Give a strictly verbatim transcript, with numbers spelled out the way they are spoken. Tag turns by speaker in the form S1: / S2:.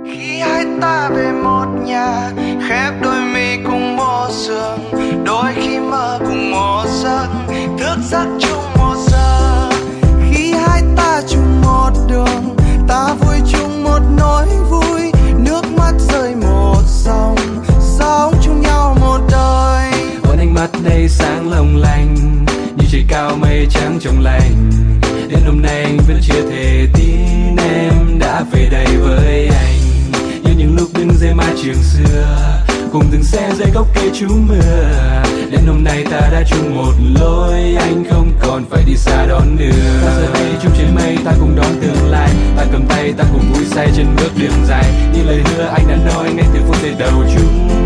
S1: Khi hai ta về một nhà, khép đôi mi cùng một giường, đôi khi mơ cùng một giấc, thức giấc chung một giờ. Khi hai ta chung một đường, ta vui chung một nỗi vui, nước mắt rơi một dòng, sống chung nhau một đời.
S2: Ôn ánh mắt đây sáng long lanh, như trời cao mây trắng trong lành. Đến hôm nay anh vẫn chưa thể tin em đã về đây với anh. Như những lúc đứng dưới mái trường xưa, cùng từng xe dưới gốc cây trú mưa. Đến hôm nay ta đã chung một lối, anh không còn phải đi xa đón đưa. Ta giờ đây chung trên mây, ta cùng đón tương lai. Ta cầm tay, ta cùng vui say trên bước đường dài. Như lời hứa anh đã nói ngay từ phút giây đầu chúng